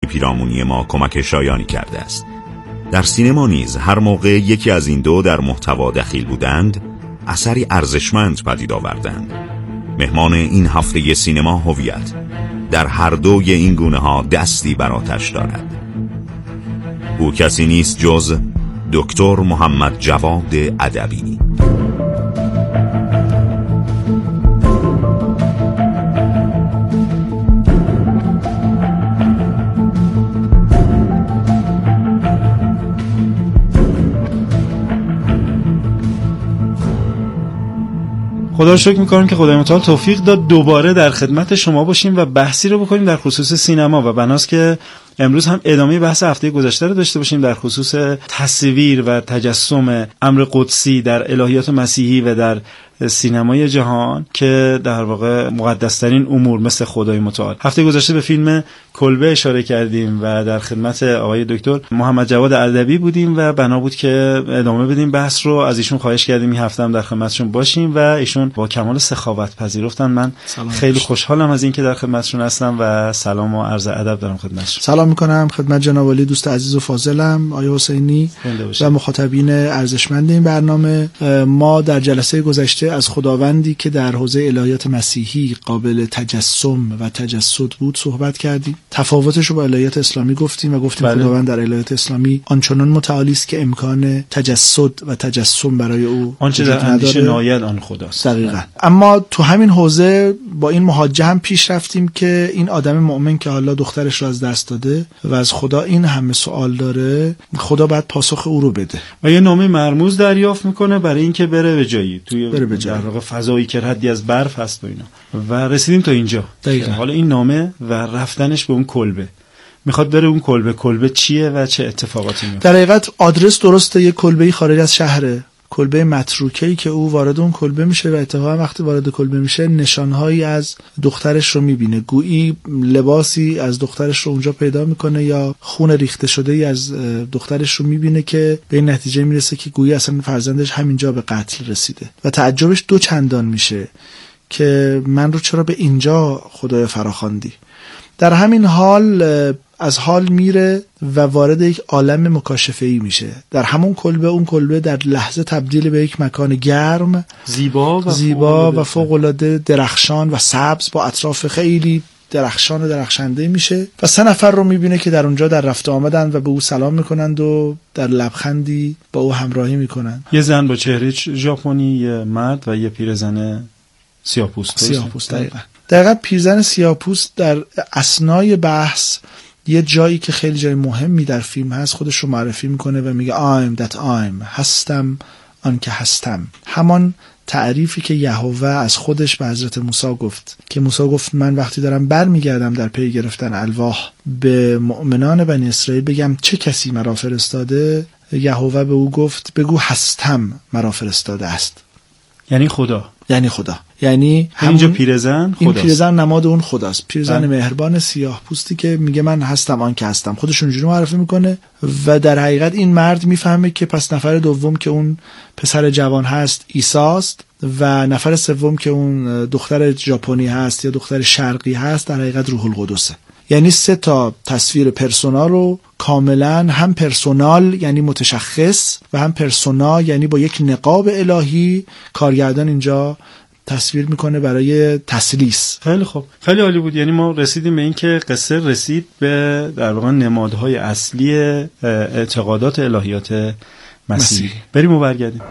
پیرامونی ما کمک شایانی کرده است. در سینما نیز هر موقع یکی از این دو در محتوا دخیل بودند، اثری ارزشمند پدید آوردند. مهمان این هفته سینما هویت در هر دوی این گونه ها دستی بر آتش دارد. او کسی نیست جز دکتر محمد جواد ادبی. خدا رو شکر می‌کنم که خدای متعال توفیق داد دوباره در خدمت شما باشیم و بحثی رو بکنیم در خصوص سینما و بناست که امروز هم ادامه بحث هفته گذشته رو داشته باشیم در خصوص تصویر و تجسم امر قدسی در الهیات مسیحی و در سینمای جهان که در واقع مقدس‌ترین امور مثل خدای متعال. هفته گذشته به فیلم کلبه اشاره کردیم و در خدمت آقای دکتر محمد جواد ادبی بودیم و بنا بود که ادامه بدیم بحث رو. از ایشون خواهش کردیم این هفته هم در خدمتشون باشیم و ایشون با کمال سخاوت پذیرفتن. من خیلی خوشحالم از اینکه در خدمتشون هستم و سلام و عرض ادب دارم خدمتشون. سلام می‌کنم خدمت جناب عالی دوست عزیز و فاضلم آقای حسینی و مخاطبین ارزشمند این برنامه. ما در جلسه گذشته از خداوندی که در حوزه الهیات مسیحی قابل تجسم و تجسد بود صحبت کردیم. تفاوتش رو با الهیات اسلامی گفتیم و گفتیم خداوند در الهیات اسلامی آنچنان متعالی است که امکان تجسد و تجسم برای او آنچه در اندیشه ناید آن خداست. دقیقاً. اما تو همین حوزه با این محاجه هم پیش رفتیم که این آدم مؤمن که حالا دخترش رو از دست داده و از خدا این همه سوال داره، خدا باید پاسخ او رو بده و یه نامه مرموز دریافت میکنه برای اینکه بره به جایی در واقع فضایی که حدی از برف هست و اینا و رسیدیم تا اینجا. حالا این نامه و رفتنش به اون کلبه، میخواد بره اون کلبه چیه و چه اتفاقاتی میفته؟ در حقیقت آدرس درسته، یه کلبه‌ای خارج از شهره، کلبه متروکه‌ای که او وارد اون کلبه میشه و اتفاقا وقتی وارد کلبه میشه نشانهایی از دخترش رو میبینه، گویی لباسی از دخترش رو اونجا پیدا میکنه یا خون ریخته شده‌ای از دخترش رو میبینه که به این نتیجه میرسه که گویی اصلا فرزندش همینجا به قتل رسیده و تعجبش دو چندان میشه که من رو چرا به اینجا خدای فراخواندی. در همین حال از حال میره و وارد یک عالم مکاشفه‌ای میشه. در همون کلبه، اون کلبه در لحظه تبدیل به یک مکان گرم، زیبا و فوق‌العاده درخشان و سبز با اطراف خیلی درخشان و درخشنده میشه و 3 نفر رو میبینه که در اونجا در رفت آمدن و به او سلام میکنند و در لبخندی با او همراهی میکنند. یه زن با چهره ژاپنی، یه مرد و یه پیرزن سیاه‌پوست. دقیقاً پیرزن سیاه‌پوست در اثنای بحث یه جایی که خیلی جای مهمی در فیلم هست خودش رو معرفی میکنه و میگه I'm هستم آن که هستم. همان تعریفی که یهوه از خودش به حضرت موسی گفت که موسی گفت من وقتی دارم برمیگردم در پی گرفتن الواح به مؤمنان بنی اسرائیل بگم چه کسی مرا فرستاده، یهوه به او گفت بگو هستم مرا فرستاده است. یعنی خدا. یعنی اینجا پیرزن خداست. این پیرزن نماد اون خداست، پیرزن مهربان سیاه پوستی که میگه من هستم آن که هستم، خودش اونجوری معرفی میکنه و در حقیقت این مرد میفهمه که پس نفر دوم که اون پسر جوان هست عیساست و نفر سوم که اون دختر ژاپنی هست یا دختر شرقی هست در حقیقت روح القدسه. یعنی 3 تا تصویر پرسونا رو کاملا هم پرسونال یعنی متشخص و هم پرسونا یعنی با یک نقاب الهی کارگردان اینجا تصویر میکنه برای تسلیس. خیلی خوب، خیلی عالی بود. یعنی ما رسیدیم به این که قصه رسید به در واقع نمادهای اصلی اعتقادات الهیات مسیحی. بریم و برگردیم.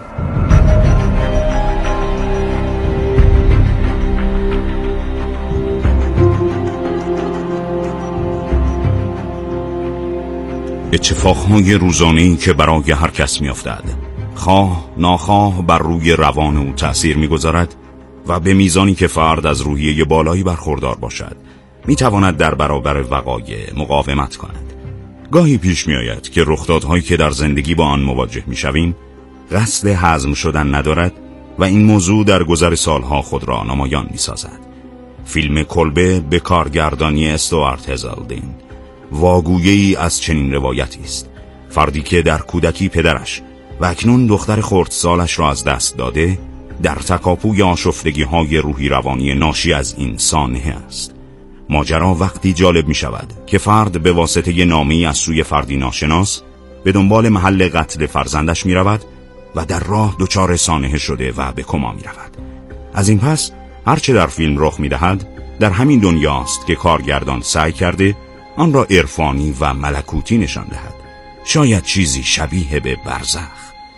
اتفاقهای روزانه‌ای که برای هر کس می‌افتد، خواه ناخواه بر روی روان او تأثیر می‌گذارد و به میزانی که فرد از روحیه بالایی برخوردار باشد می‌تواند در برابر وقایع مقاومت کند. گاهی پیش می‌آید که رخدادهایی که در زندگی با آن مواجه می‌شویم قصد هضم شدن ندارد و این موضوع در گذر سالها خود را نمایان می‌سازد. فیلم کلبه به کارگردانی استوارت هزلدین واگویه‌ای از چنین روایتی است. فردی که در کودکی پدرش و اکنون دختر خردسالش را از دست داده در تکاپوی آشفتگی‌های روحی روانی ناشی از این سانحه است. ماجرا وقتی جالب می شود که فرد به واسطه نامه‌ای از سوی فردی ناشناس به دنبال محل قتل فرزندش می رود و در راه دچار سانحه شده و به کما می رود. از این پس هرچه در فیلم رخ می دهد در همین دنیاست که کارگردان سعی کرده آن را عرفانی و ملکوتی نشان دهد. شاید چیزی شبیه به برزخ.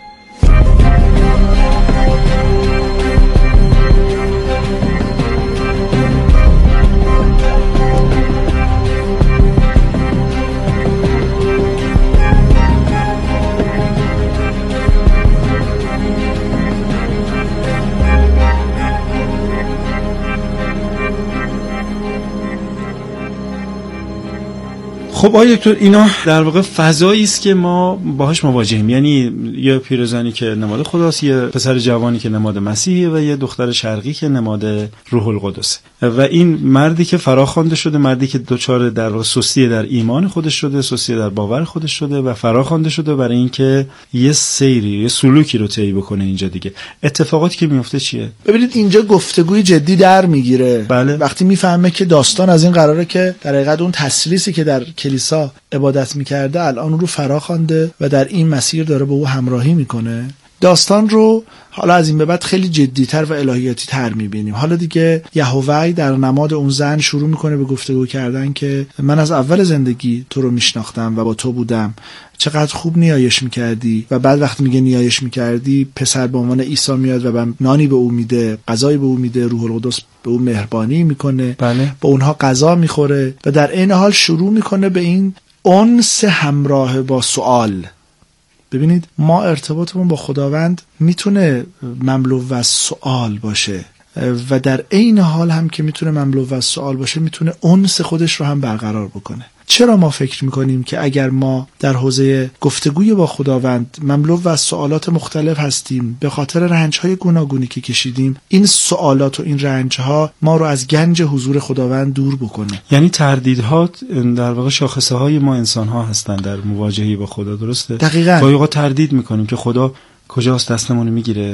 خب آقای دکتر، اینا در واقع فضایی است که ما باهاش مواجهیم، یعنی یه پیرزنی که نماد خداست، یه پسر جوانی که نماد مسیحه و یه دختر شرقی که نماد روح القدس و این مردی که فراخوانده شده، مردی که دچار در واقع سستی در ایمان خودش شده، سستی در باور خودش شده و فراخوانده شده برای اینکه یه سیری، یه سلوکی رو طی بکنه. اینجا دیگه اتفاقاتی که میفته چیه؟ ببینید اینجا گفتگوی جدی در میگیره. بله. وقتی میفهمه که داستان از این قراره که در حقیقت اون تسلیسی که در کلیسا عبادت میکرده الان رو فراخوانده و در این مسیر داره با او همراهی میکنه. داستان رو حالا از این به بعد خیلی جدی‌تر و الهیاتی تر میبینیم. حالا دیگه یهوه در نماد اون زن شروع میکنه به گفتگو کردن که من از اول زندگی تو رو میشناختم و با تو بودم، چقدر خوب نیایش میکردی. و بعد وقتی میگه نیایش میکردی، پسر به عنوان عیسی میاد و نانی به او میده، غذایی به او میده، روح القدس به او مهربانی میکنه. بله. با اونها غذا میخوره و در این حال شروع میکنه به این انس همراه با سوال. ببینید ما ارتباطمون با خداوند میتونه مملو از سوال باشه و در عین حال هم که میتونه مملو از سوال باشه میتونه انس خودش رو هم برقرار بکنه. چرا ما فکر میکنیم که اگر ما در حوزه گفتگوی با خداوند مملو از سوالات مختلف هستیم به خاطر رنج‌های گوناگونی که کشیدیم، این سوالات و این رنج‌ها ما رو از گنج حضور خداوند دور بکنه؟ یعنی تردیدها در واقع شاخصه‌های ما انسان‌ها هستن در مواجهه با خدا، درسته؟ دقیقاً. گاهی اوقات تردید میکنیم که خدا کجاست، دستمون رو میگیره.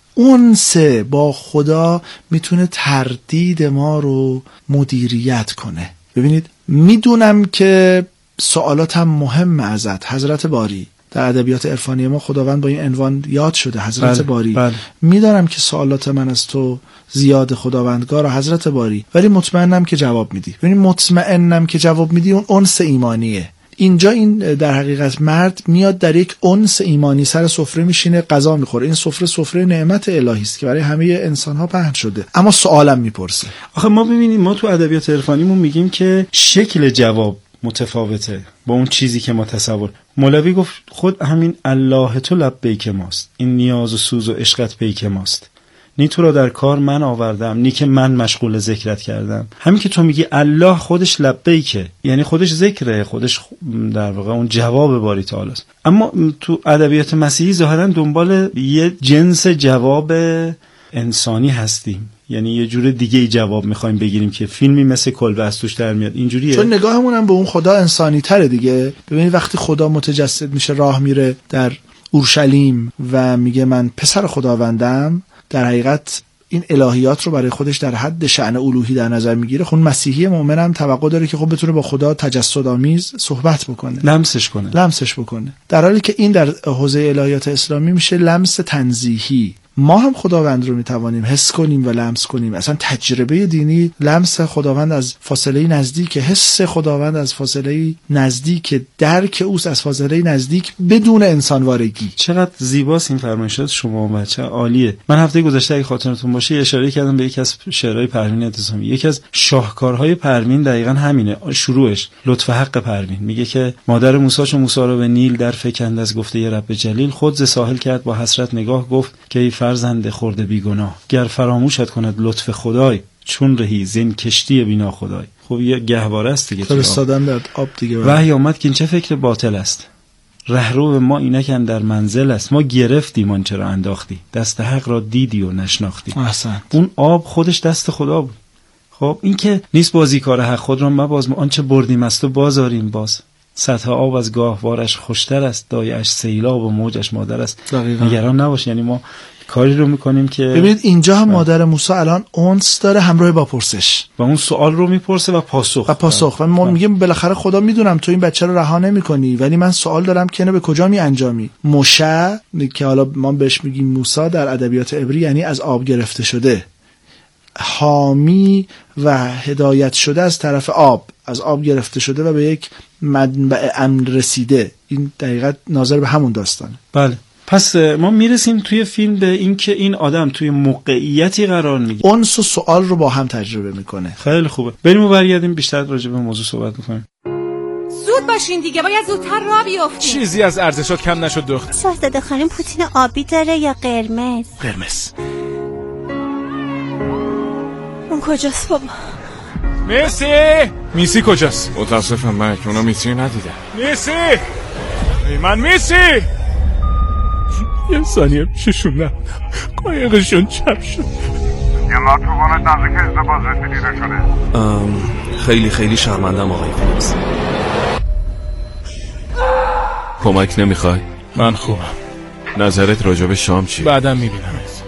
اونس با خدا میتونه تردید ما رو مدیریت کنه. ببینید میدونم که سوالاتم مهمه ازت حضرت باری. در ادبیات عرفانی ما خداوند با این عنوان یاد شده، حضرت بله، باری. بله. میدانم که سوالات من از تو زیاد خداوندگار حضرت باری، ولی مطمئنم که جواب میدی. ببین مطمئنم که جواب میدی، اون انس ایمانیه. اینجا این در حقیقت مرد میاد در یک انس ایمانی سر سفره میشینه، غذا میخوره. این سفره نعمت الهی است که برای همه انسان ها پهن شده، اما سوالم میپرسه. آخه ما ببینیم، ما تو ادبیات عرفانیمون میگیم که شکل جواب متفاوته با اون چیزی که ما تصور. مولوی گفت خود همین الله تو لبیک ماست، این نیاز و سوز و عشقت پیک ماست، نی تو را در کار من آوردم، نی که من مشغول ذکرت کردم. همین که تو میگی الله خودش لبیکه، یعنی خودش ذکره، خودش در واقع اون جواب باری تعالی است. اما تو ادبیات مسیحی ظاهرا دنبال یه جنس جواب انسانی هستیم، یعنی یه جور دیگه ای جواب میخوایم بگیریم که فیلمی مثل کلبه از توش در میاد. اینجوریه، چون نگاهمون هم به اون خدا انسانی تره دیگه. ببینید وقتی خدا متجسد میشه، راه میره در اورشلیم و میگه من پسر خداوندم، در حقیقت این الهیات رو برای خودش در حد شأن الوهی در نظر میگیره. خون مسیحی مؤمن هم توقع داره که خب بتونه با خدا تجسدآمیز صحبت بکنه، لمسش بکنه، در حالی که این در حوزه الهیات اسلامی میشه لمس تنزیهی. ما هم خداوند رو میتوانیم حس کنیم و لمس کنیم. اصلا تجربه دینی لمس خداوند از فاصله نزدیک، حس خداوند از فاصله نزدیک، درک اوست از فاصله نزدیک بدون انسانوارگی. چقدر زیباست این فرمایشات شما بچه، عالیه. من هفته گذشته اگه خاطرتون باشه اشاره کردم به یکی از شعرهای پروین اعتصامی. یکی از شاهکارهای پروین دقیقاً همینه. شروعش لطف حق پروین میگه که مادر موسی چون موسی رو به نیل در فکند از گفته ی رب جلیل، خود ز ساحل کرد با حسرت نگاه، گفت که فرزند خورده بیگناه، گر فراموشت کند لطف خدای، چون رهی زین کشتی بینا خدای. خب یه گهواره است دیگه، فرستادن در آب دیگه. وحی آمد که این چه فکر باطل است، رهرو ما اینک اندر منزل است، ما گرفتیم آن چرا انداختی، دست حق را دیدی و نشناختی. احسنت. اون آب خودش دست خدا بود. خب این که نیست بازیکار حق، خود را مباز، ما آنچه بردیم از تو بازاریم باز. سطح آب از گاهوارش خوشتر است، دایه‌اش سیلاب و موجش مادر است. دقیقاً. نگران نباش، یعنی ما کاری رو میکنیم که ببینید اینجا هم مادر موسی الان اونس داره همراه با پرسش و اون سوال رو میپرسه و پاسخ و ما میگیم بالاخره خدا میدونم تو این بچه رو رها نمی‌کنی، ولی من سوال دارم که اینو به کجا میانجامی. موشه که حالا ما بهش میگیم موسی در ادبیات عبری یعنی از آب گرفته شده، حامی و هدایت شده از طرف آب، از آب گرفته شده و به یک منبع امن رسیده. این دقیقاً ناظر به همون داستانه. بله. پس ما میرسیم توی فیلم به این که این آدم توی موقعیتی قرار میگیره، اونس و سوال رو با هم تجربه میکنه. خیلی خوبه. بریم و برگردیم بیشتر راجع به موضوع صحبت میکنیم. زود باشین دیگه، باید زودتر راه بیافتیم. چیزی از ارزشات کم نشد دختر. شاهزاده خانم پوتین آبی داره یا قرمز؟ قرمز. اون کجاست بابا؟ میسی کجاست؟ متاسفم مک، اونا میسی ندیدن. میسی من میسی یه ثانیه پیششون نبودم، قایقشون چپ شد. یه مرتوبانت نزدیک ازدواج دیده شده. خیلی خیلی شرمندم آقای فیلیپس. کمک نمیخوای؟ من خوبم. نظرت راجع به شام چی؟ بعدم میبینمت.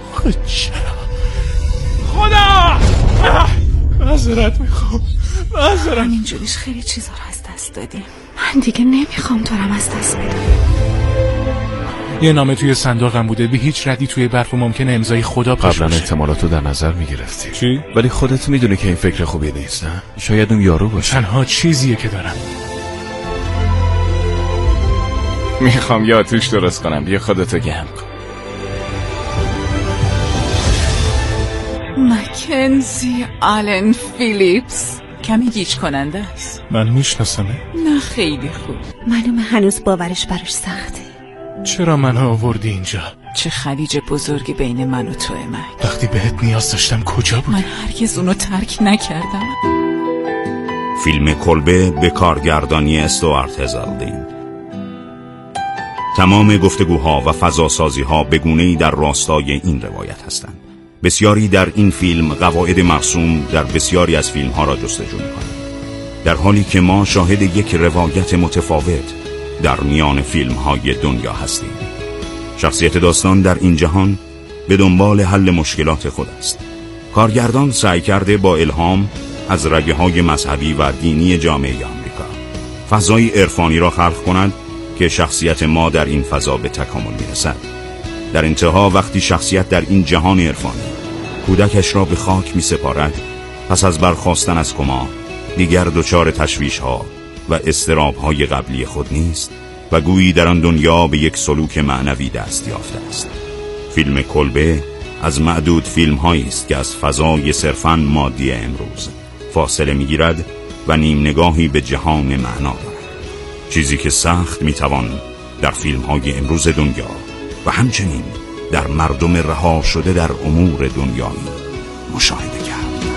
خدا معذرت میخوام. من اینجوریش خیلی چیزا رو از دست دادیم. من دیگه نمیخوام تو رو از دست بدم. یه نامه توی صندوقم بوده، به هیچ ردی توی برف و ممکنه امضای خدا پاش قبلا باشه. احتمالاتو در نظر میگرفتی. چی؟ ولی خودت میدونی که این فکر خوبی نیست، نه؟ شاید اون یارو باشه. تنها چیزیه که دارم. میخوام یه آتیش درست کنم، بیا خودتو گرم کن. مکنزی آلن فیلیپس کمی گیج کننده است. من میشناسمه؟ نه خیلی خوب. معلومه هنوز باورش براش سخته. چرا منو آوردی اینجا؟ چه خلیج بزرگی بین من و توه مک. وقتی بهت نیاز داشتم کجا بود؟ من هرگز اونو ترک نکردم. فیلم کلبه به کارگردانی استوارت هزالدین. تمام گفتگوها و فضاسازی‌ها به گونه‌ای در راستای این روایت هستند. بسیاری در این فیلم قواعد مرسوم در بسیاری از فیلم‌ها را جستجو می‌کنند، در حالی که ما شاهد یک روایت متفاوت در میان فیلم‌های دنیا هستیم. شخصیت داستان در این جهان به دنبال حل مشکلات خود است. کارگردان سعی کرده با الهام از رگه‌های مذهبی و دینی جامعه آمریکا فضای عرفانی را خلق کند که شخصیت ما در این فضا به تکامل می‌رسد. در انتها وقتی شخصیت در این جهان عرفانی کودکش را به خاک می‌سپارد، پس از برخاستن از کما دیگر دچار تشویش‌ها و اضطراب‌های قبلی خود نیست و گویی در آن دنیا به یک سلوک معنوی دست یافته است. فیلم کلبه از معدود فیلم‌هایی است که از فضای صرفاً مادی امروز فاصله می‌گیرد و نیم نگاهی به جهان معنا دارد، چیزی که سخت می‌توان در فیلم‌های امروز دنیا و همچنین در مردم رها شده در امور دنیایی مشاهده کرد.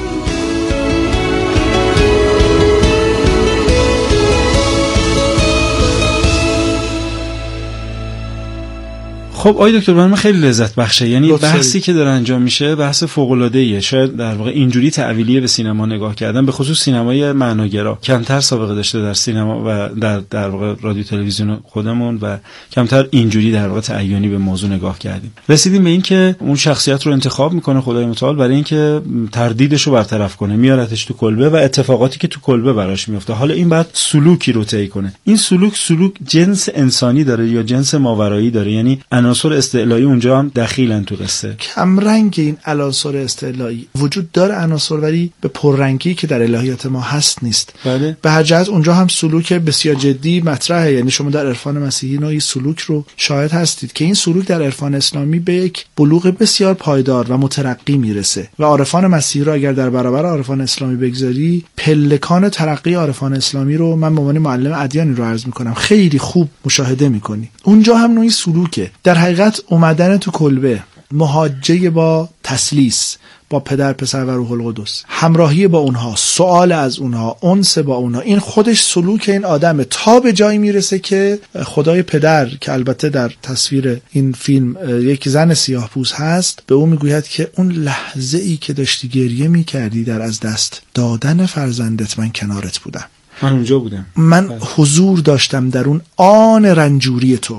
خب آقای دکتر من خیلی لذت بخشه، یعنی بحثی که داره انجام میشه بحث فوق العاده ایه. شاید در واقع اینجوری تعبیلیه به سینما نگاه کردن، به خصوص سینمای معناگرا کمتر سابقه داشته در سینما و در واقع رادیو تلویزیون خودمون و کمتر اینجوری در واقع تعیینی به موضوع نگاه کردیم. رسیدیم به این که اون شخصیت رو انتخاب میکنه خدای متعال برای اینکه تردیدش رو برطرف کنه، میارتش تو کلبه و اتفاقاتی که تو کلبه براش میفته. حالا این بعد سلوکی رو طی کنه. این سلوک جنس انسانی داره یا جنس ماورایی داره، یعنی عناصر استعلایی اونجا هم دخیلن تو قصه. کمرنگ این عناصر استعلایی وجود داره، عناصر ولی به پررنگی که در الهیات ما هست نیست. بله. به هر جهت اونجا هم سلوک بسیار جدی مطرحه، یعنی شما در عرفان مسیحی نوعی سلوک رو شاهد هستید که این سلوک در عرفان اسلامی به یک بلوغ بسیار پایدار و مترقی میرسه و عارفان مسیحی رو اگر در برابر عارفان اسلامی بگذاری، پلکان ترقی عارفان اسلامی رو من به عنوان معلم ادیانی رو عرض میکنم خیلی خوب مشاهده میکنی. اونجا هم نوعی سلوکه. در حقیقت اومدن تو کلبه، محاجه با تثلیث، با پدر پسر و روح القدس، همراهی با اونها، سوال از اونها، انس با اونها، این خودش سلوک این آدمه تا به جایی میرسه که خدای پدر که البته در تصویر این فیلم یک زن سیاه‌پوست هست به اون میگوید که اون لحظه ای که داشتی گریه میکردی در از دست دادن فرزندت من کنارت بودم. من اونجا بودم، من حضور داشتم در اون آن رنجوری تو،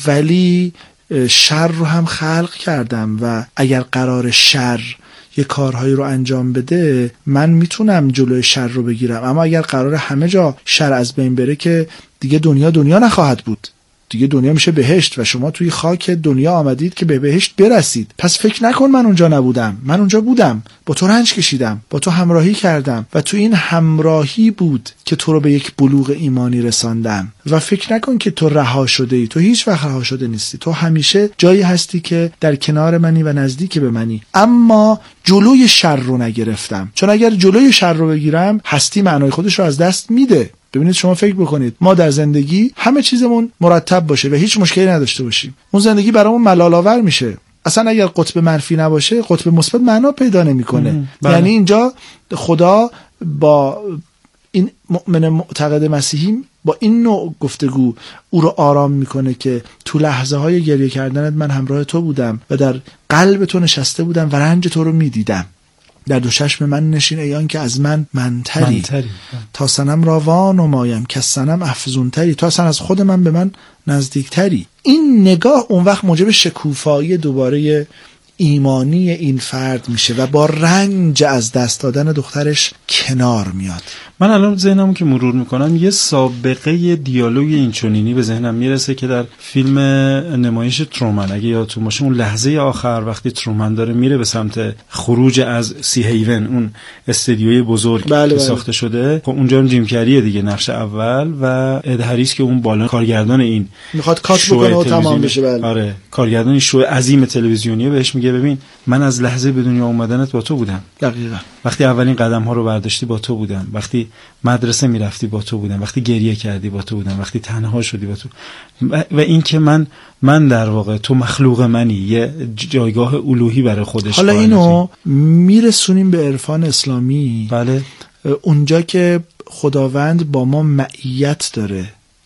ولی شر رو هم خلق کردم و اگر قرار شر یه کارهایی رو انجام بده من میتونم جلوی شر رو بگیرم، اما اگر قرار همه جا شر از بین بره که دیگه دنیا نخواهد بود، دیگه دنیا میشه بهشت و شما توی خاک دنیا آمدید که به بهشت برسید. پس فکر نکن من اونجا نبودم، من اونجا بودم، با تو رنج کشیدم، با تو همراهی کردم و تو این همراهی بود که تو رو به یک بلوغ ایمانی رساندم. و فکر نکن که تو رها شده ای، تو هیچ وقت رها شده نیستی، تو همیشه جایی هستی که در کنار منی و نزدیک به منی، اما جلوی شر رو نگرفتم، چون اگر جلوی شر رو بگیرم هستی معنای خودش رو از دست میده. ببینید شما فکر بکنید ما در زندگی همه چیزمون مرتب باشه و هیچ مشکلی نداشته باشیم، اون زندگی برامون ملال‌آور میشه. اصلا اگر قطب منفی نباشه قطب مثبت معنا پیدا نمیکنه. یعنی اینجا خدا با این مؤمن معتقد مسیحی با این نوع گفتگو او رو آرام میکنه که تو لحظه های گریه کردنت من همراه تو بودم و در قلب تو نشسته بودم و رنج تو رو میدیدم. در دو چشم من نشین ایان که از من منتری تا سنم را وانمایم که سنم افزونتری، تو اصلا از خود من به من نزدیکتری. این نگاه اون وقت موجب شکوفایی دوباره ایمانی این فرد میشه و با رنج از دست دادن دخترش کنار میاد. من الان ذهنمو که مرور میکنم یه سابقه دیالوگ اینچنینی به ذهنم میرسه که در فیلم نمایش ترومن، اگه یادتون باشه اون لحظه آخر وقتی ترومن داره میره به سمت خروج از سی هیون، اون استدیوی بزرگ که ساخته شده، خب اونجا جیم کریه دیگه نقش اول و اد هریس که اون بالا کارگردان این میخواد کات بکنه و تمام بشه. آره کارگردان این شو عظیم تلویزیونیه بهش میگه ببین من از لحظه به دنیا اومدنت با تو بودم، دقیقاً وقتی اولین قدم ها رو برداشتی با تو بودم، وقتی مدرسه میرفتی با تو بودم، وقتی گریه کردی با تو بودم، وقتی تنها شدی با تو و این که من در واقع تو مخلوق منی، یه جایگاه الوهی برای خودش. حالا اینو میرسونیم به عرفان اسلامی. بله اونجا که خداوند با ما معیت داره،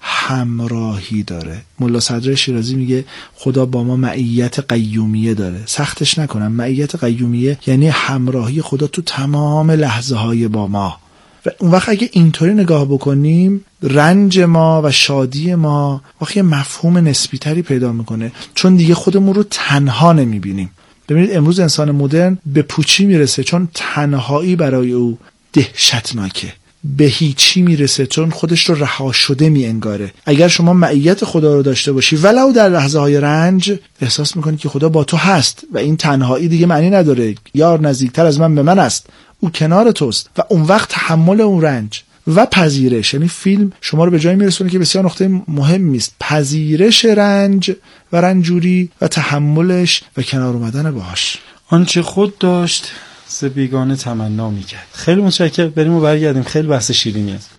همراهی داره. ملا صدر شیرازی میگه خدا با ما معیت قیومیه داره. سختش نکنم، معیت قیومیه یعنی همراهی خدا تو تمام لحظه های با ما. و اون وقت اگه اینطوری نگاه بکنیم رنج ما و شادی ما واقعا مفهوم نسبی تری پیدا میکنه، چون دیگه خودمون رو تنها نمیبینیم. ببینید امروز انسان مدرن به پوچی میرسه چون تنهایی برای او دهشتناکه، به هیچی میرسه چون خودش رو رها شده میانگاره. اگر شما معیت خدا رو داشته باشی ولو در لحظه های رنج، احساس میکنی که خدا با تو هست و این تنهایی دیگه معنی نداره، یار نزدیکتر از من به من است، او کنار توست. و اون وقت تحمل اون رنج و پذیرش، یعنی فیلم شما رو به جایی میرسونه که بسیار نقطه مهمی است، پذیرش رنج و رنجوری و تحملش و کنار اومدن باهاش. آنچه خود داشت ز بیگانه تمنا میکرد. خیلی متشکرم، بریم و برگردیم، خیلی بحث شیرینی است.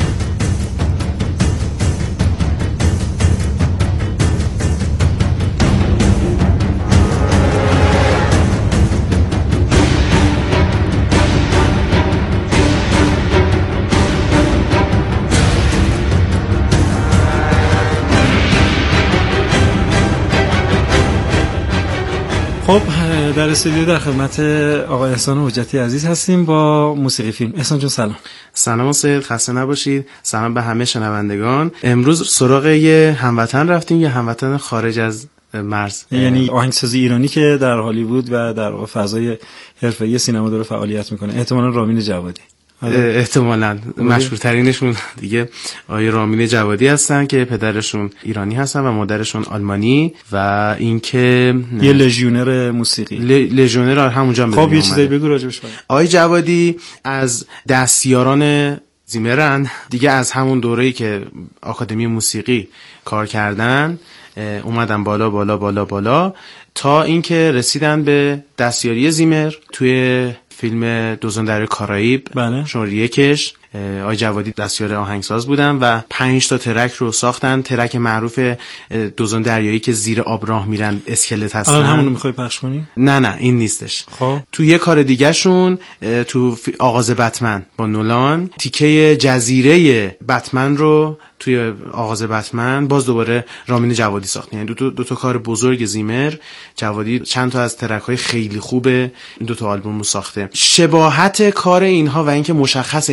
خب در استودیو در خدمت آقای احسان حجتی عزیز هستیم با موسیقی فیلم. احسان جون سلام. سلام سید، خسته نباشید. سلام به همه شنوندگان. امروز سراغ یه هموطن رفتیم، یه هموطن خارج از مرز، یعنی آهنگسازی ایرانی که در هالیوود و در فضای حرفه‌ای سینما داره فعالیت میکنه، احتمالاً رامین جوادی. احتمالاً مشهورترینشون دیگه آقای رامین جوادی هستن که پدرشون ایرانی هستن و مادرشون آلمانی و اینکه یه لژیونر موسیقی، لژیونر همونجا. خب یه چیزایی بگو راجبش. آقای جوادی از دستیاران زیمرن دیگه، از همون دوره‌ای که آکادمی موسیقی کار کردن اومدن بالا بالا بالا بالا تا اینکه رسیدن به دستیاری زیمر توی فیلم دوزن در کارائیب. بله. شماره 1 آقای جوادی دستیار آهنگساز بودن و 5 تا ترک رو ساختن. ترک معروف دوزن دریایی که زیر آب راه میرن، اسکلت هستن. الان همون رو میخوای پخش کنی؟ نه این نیستش. خب تو یه کار دیگه شون تو آغاز بتمن با نولان تیکه جزیره بتمن رو توی آغاز بتمن باز دوباره رامین جوادی ساخت. یعنی دو تا کار بزرگ زیمر. جوادی چند تا از ترک‌های خیلی خوبه این دو تا آلبوم رو ساخته. شباهت کار اینها و اینکه مشخص اینها به هم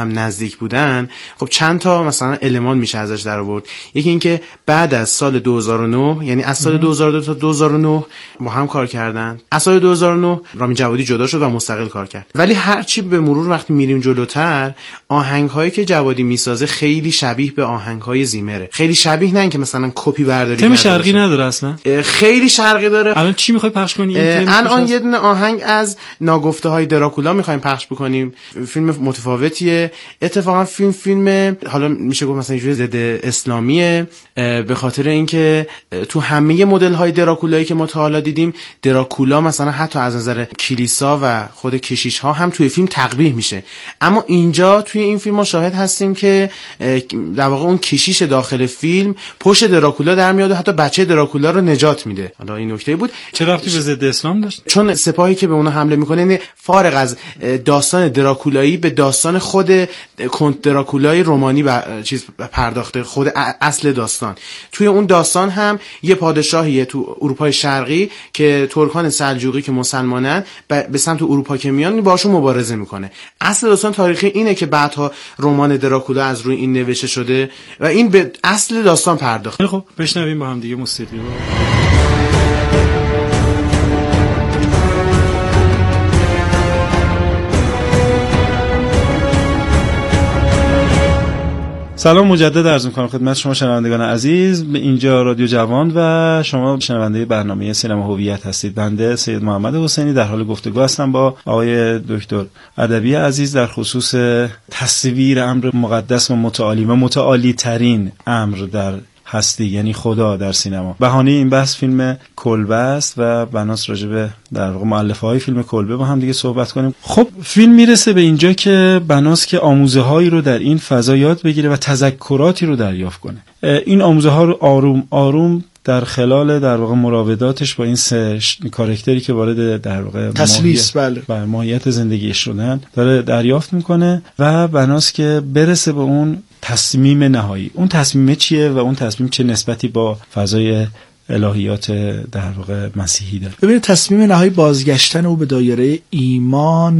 هم نزدیک بودن، خب چند تا مثلا المان میشه ازش در آورد. یکی این که بعد از سال 2009، یعنی از سال 2002 تا 2009 با هم کار کردن. از سال 2009 رامین جوادی جدا شد و مستقل کار کرد. ولی هرچی به مرور وقتی میریم جلوتر، آهنگ‌هایی که جوادی میسازه خیلی شبیه به آهنگ‌های زیمره. خیلی شبیه، نه اینکه مثلا کپی برداری تم شرقی نداره اصلا. خیلی شرقی داره. الان چی میخوای پخش کنی؟ الان یه دونه آهنگ از ناگفته‌های دراکولا میخوایم پخش بکنیم. فیلم متفاوتیه. اتفاقا فیلم حالا میشه گفت مثلا یه جور ضد اسلامیه، به خاطر اینکه تو همه مدل‌های دراکولایی که ما تا حالا دیدیم، دراکولا مثلا حتی از نظر کلیسا و خود کشیش‌ها هم توی فیلم تقبیح میشه. اما اینجا توی این فیلم ما شاهد هستیم که در واقع اون کشیش داخل فیلم پشت دراکولا در میاد و حتی بچه دراکولا رو نجات میده. حالا این نکته بود. چه ربطی به ضد اسلام داشت؟ چون سپاهی که به اونها حمله میکنه، یعنی فارغ از داستان دراکولایی به داستان خود کنت دراکولای رومانی و چیز پرداخته، خود اصل داستان. توی اون داستان هم یه پادشاهیه تو اروپای شرقی که ترکان سلجوقی که مسلمانن به سمت اروپا که میان باشون مبارزه میکنه. اصل داستان تاریخی اینه که بعدها رمان دراکولا از روی این نوشته شده و این به اصل داستان پرداخته. خب بشنویم با هم دیگه موسیقی رو. سلام مجدد عرض می‌کنم خدمت شما شنوندگان عزیز. به اینجا رادیو جوان و شما شنونده برنامه سینما هویت هستید. بنده سید محمد حسینی در حال گفتگو هستم با آقای دکتر ادبی عزیز در خصوص تصویر امر مقدس و متعالی و متعالی ترین امر در هستی، یعنی خدا در سینما. بهانه این بحث فیلم کلبه است و بناس راجع به در واقع مؤلفه‌های فیلم کلبه با هم دیگه صحبت کنیم. خب فیلم میرسه به اینجا که بناس که آموزه‌هایی رو در این فضا یاد بگیره و تذکراتی رو دریافت کنه. این آموزه‌ها رو آروم آروم در خلال در واقع مراوداتش با این سه کاراکتری که وارد در واقع تسلیس بله ماهیت زندگیش شدن داره دریافت میکنه و بناس که برسه به اون تصمیم نهایی. اون تصمیم چیه و اون تصمیم چه نسبتی با فضای الهیات در واقع مسیحی داره؟ ببینید تصمیم نهایی بازگشتن او به دایره ایمان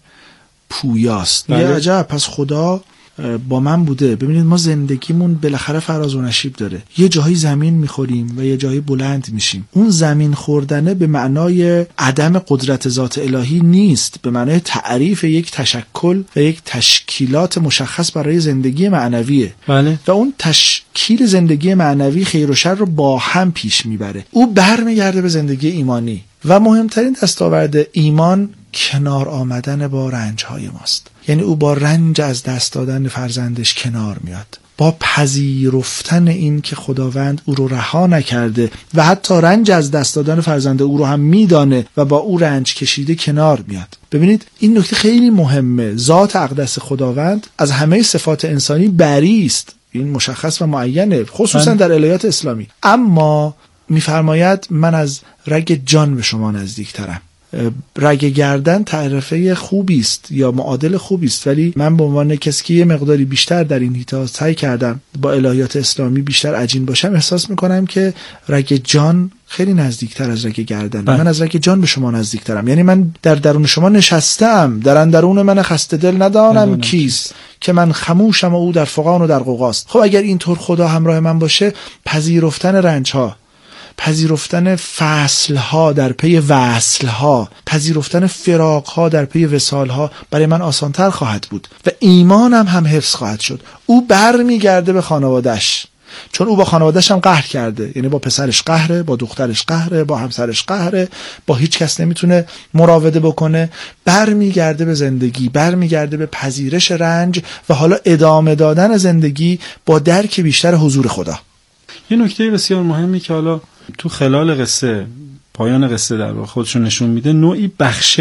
پویاست. یه عجب، پس خدا با من بوده. ببینید ما زندگیمون بالاخره فراز و نشیب داره. یه جایی زمین میخوریم و یه جایی بلند میشیم. اون زمین خوردنه به معنای عدم قدرت ذات الهی نیست، به معنای تعریف یک تشکل و یک تشکیلات مشخص برای زندگی معنویه. بله. و اون تشکیل زندگی معنوی خیر و شر رو با هم پیش میبره. او برمیگرده به زندگی ایمانی و مهمترین دستاورد ایمان کنار آمدن با رنج‌های ماست. یعنی او با رنج از دست دادن فرزندش کنار میاد، با پذیرفتن این که خداوند او رو رها نکرده و حتی رنج از دست دادن فرزند او رو هم میدانه و با او رنج کشیده کنار میاد. ببینید این نکته خیلی مهمه. ذات اقدس خداوند از همه صفات انسانی بری است، این مشخص و معینه، خصوصا در الهیات اسلامی. اما میفرماید من از رگ جان به شما نزدیکترم. رگ گردن تعرفه خوبی است یا معادل خوبی است، ولی من به عنوان کسی که یه مقداری بیشتر در این حیطه سعی کردم با الهیات اسلامی بیشتر عجین باشم، احساس میکنم که رگ جان خیلی نزدیکتر از رگ گردن. من از رگ جان به شما نزدیکترم. یعنی من در درون شما نشستم، در اندرون من خسته دل ندانم کیست که من خموشم و او در فغان و در غوغاست. خب اگر اینطور خدا همراه من باشه، پذیرفتن رنج‌ها، پذیرفتن فصلها در پی وصلها، پذیرفتن فراقها در پی وصالها برای من آسانتر خواهد بود و ایمانم هم حفظ خواهد شد. او برمیگرده به خانواده‌اش، چون او با خانواده‌اش هم قهر کرده. یعنی با پسرش قهره، با دخترش قهره، با همسرش قهره، با هیچ کس نمیتونه مراوده بکنه. برمیگرده به زندگی، برمیگرده به پذیرش رنج و حالا ادامه دادن زندگی با درک بیشتر حضور خدا. یه نکته بسیار مهمی که حالا تو خلال قصه، پایان قصه در واقع خودشون نشون میده، نوعی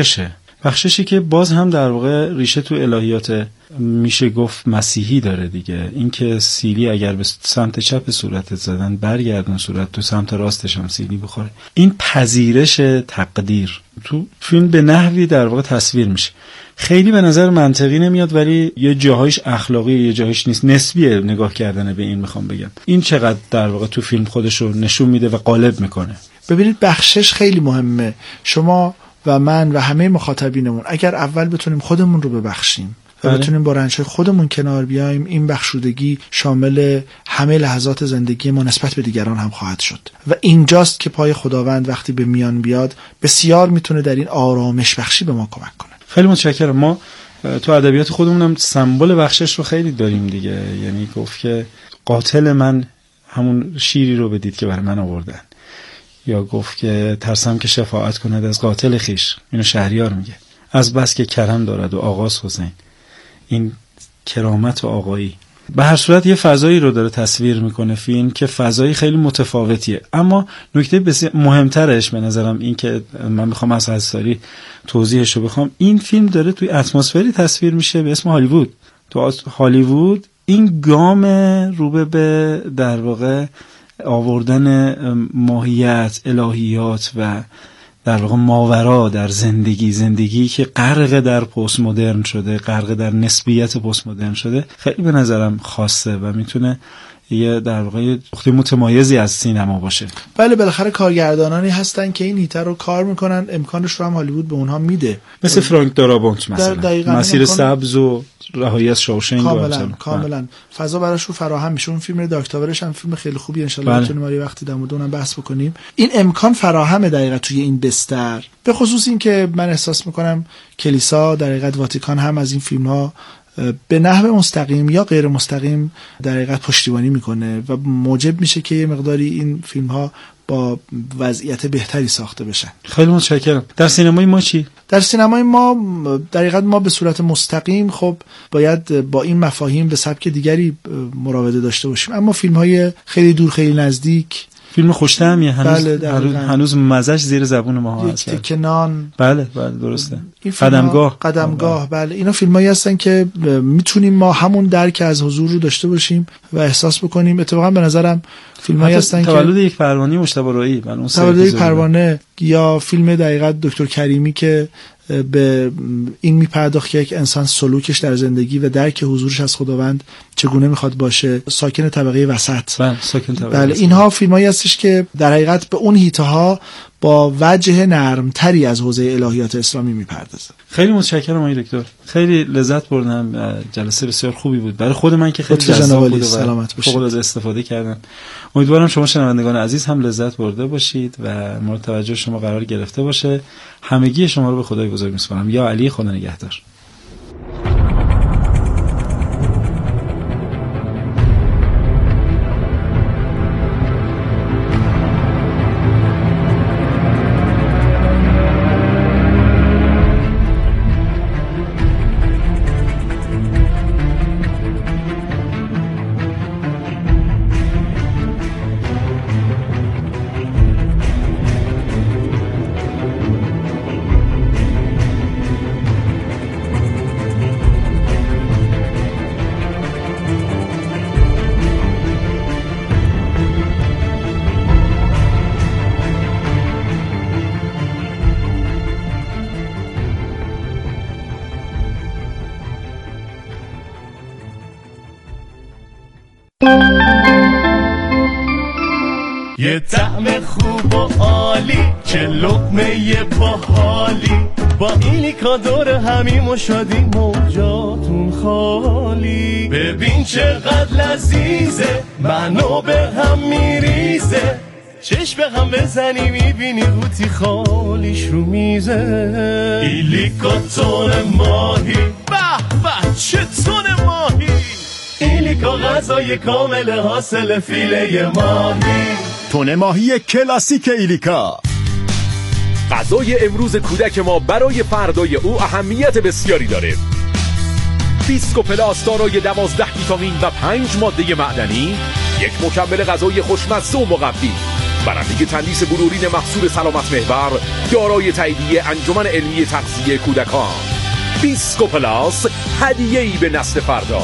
بخششی که باز هم در واقع ریشه تو الهیات میشه گفت مسیحی داره دیگه. این که سیلی اگر به سمت چپ صورتت زدن، برگردون صورت تو سمت راستش هم سیلی بخوره. این پذیرش تقدیر تو فیلم به نحوی در واقع تصویر میشه. خیلی به نظر منطقی نمیاد، ولی یه جاهایش اخلاقی، یه جاهایش نیست. نسبیه نگاه کردن به این. میخوام بگم این چقدر در واقع تو فیلم خودشو نشون میده و غالب میکنه. ببینید بخشش خیلی مهمه. شما و من و همه مخاطبینمون اگر اول بتونیم خودمون رو ببخشیم و بتونیم با رنج‌های خودمون کنار بیایم، این بخشودگی شامل همه لحظات زندگی ما نسبت به دیگران هم خواهد شد و اینجاست که پای خداوند وقتی به میان بیاد بسیار میتونه در این آرامش بخشی به ما کمک کنه. خیلی متشکرم. ما تو ادبیات خودمون هم سمبل بخشش رو خیلی داریم دیگه، یعنی گفت که قاتل من همون شیری رو بدید که برای من آوردن، یا گفت که ترسم که شفاعت کند از قاتل خیش، اینو شهریار میگه، از بس که کرم دارد و آغاز حسین، این کرامت و آقایی. به هر صورت یه فضایی رو داره تصویر میکنه فیلم که فضایی خیلی متفاوتیه، اما نکته بسیار مهمترش به نظرم این که من میخوام از حساری توضیحش رو بخوام، این فیلم داره توی اتمسفری تصویر میشه به اسم هالیوود. تو هالیوود این گام روبه به در واقع آوردن ماهیت، الهیات و در واقع ماورا در زندگی که غرق در پست مدرن شده، غرق در نسبیت پست مدرن شده، خیلی به نظرم خاصه و میتونه یه در واقع نقطه متمایزی از سینما باشه. بله، بالاخره کارگردانانی هستن که این هیتر رو کار میکنن، امکانش رو هم هالیوود به اونها میده، مثل فرانک دارابونت مثلا، مسیر سبز و رهایی از شاوشنگ. کاملا فضا براش رو فراهم میشه. اون فیلم داکتاورش هم فیلم خیلی خوبی، ان شاءالله بتونیم ما یه وقتی در مورد اونم بحث بکنیم. این امکان فراهمه دقیقاً توی این بستر، به خصوص این که من احساس میکنم کلیسا در حقیقت واتیکان هم از این فیلم ها به نحو مستقیم یا غیر مستقیم در حقیقت پشتیبانی میکنه و موجب میشه که یه مقداری این فیلم ها با وضعیت بهتری ساخته بشن. خیلی متشکرم. در سینمای ما چی؟ در سینمای ما در حقیقت ما به صورت مستقیم خب باید با این مفاهیم به سبک دیگری مراوده داشته باشیم، اما فیلم های خیلی دور خیلی نزدیک، فیلم خوش‌طعمیه، هنوز مزه‌اش زیر زبون ما هست. یک کنان، بله درسته. قدمگاه بله، اینا فیلمایی هستن که میتونیم ما همون درک از حضور رو داشته باشیم و احساس بکنیم. اتفاقا به نظرم فیلمایی هستن که تولد یک پروانه مجتبی رایی، تولد یک پروانه، یا فیلم دقیقاً دکتر کریمی که به این میپرداخت که یک انسان سلوکش در زندگی و درک حضورش از خداوند چگونه میخواد باشه، ساکن طبقه وسط. بله اینها فیلمایی هستش که در حقیقت به اون هیته ها با وجه نرمتری از حوزه الهیات اسلامی میپردازه. خیلی متشکرم آقای دکتر، خیلی لذت بردم، جلسه بسیار خوبی بود برای خود من که خیلی جذاب بود و فوق العاده استفاده کردم. امیدوارم شما شنوندگان عزیز هم لذت برده باشید و مورد توجه شما قرار گرفته باشه. همگی شما رو به خدای بزرگ میسپارم. یا علی، خدا نگهدار. یه طعم خوب و عالی، چه لقمه باحالی، با ایلیکا دور همیم و شادیم و جاتون خالی. ببین چقدر لذیذه، منو به هم میریزه، چشم به هم بزنی میبینی قوطی خالیش رو میزه. ایلیکا تون ماهی، به به چه تون ماهی، ایلیکا غذای کامل حاصل فیله ماهی. تون ماهی کلاسیک ایلیکا. غذای امروز کودک ما برای فردای او اهمیت بسیاری داره. بیسکو پلاس دارای 12 ویتامین و 5 ماده معدنی، یک مکمل غذایی خوشمزه و مقوی، برنده تندیس بلورین محصول سلامت محور، دارای تاییدیه انجمن علمی تغذیه کودکان. بیسکو پلاس، هدیه‌ای به نسل فردا.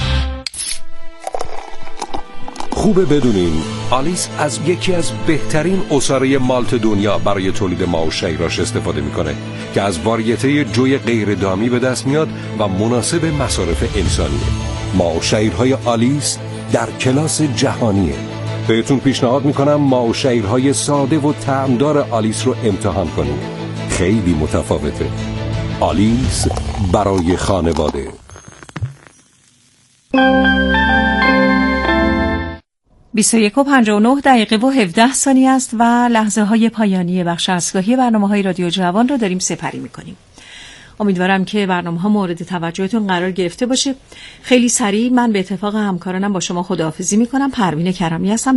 خوبه بدونین آلیس از یکی از بهترین عصاره مالت دنیا برای تولید ماه و شیراش استفاده میکنه که از واریته جوی غیر دامی به دست میاد و مناسب مصارف انسانیه. ماه و شیرهای آلیس در کلاس جهانیه. بهتون پیشنهاد میکنم ماه و شیرهای ساده و طعمدار آلیس رو امتحان کنید. خیلی متفاوته. آلیس برای خانواده. 21:59 و 17 ثانیه است و لحظه های پایانی بخش اصلاحی برنامه‌های رادیو جوان رو داریم سپری می‌کنیم. امیدوارم که برنامه‌ها مورد توجهتون قرار گرفته باشه. خیلی سریع من به اتفاق همکارانم با شما خداحافظی می‌کنم. پروین کرمی هستم.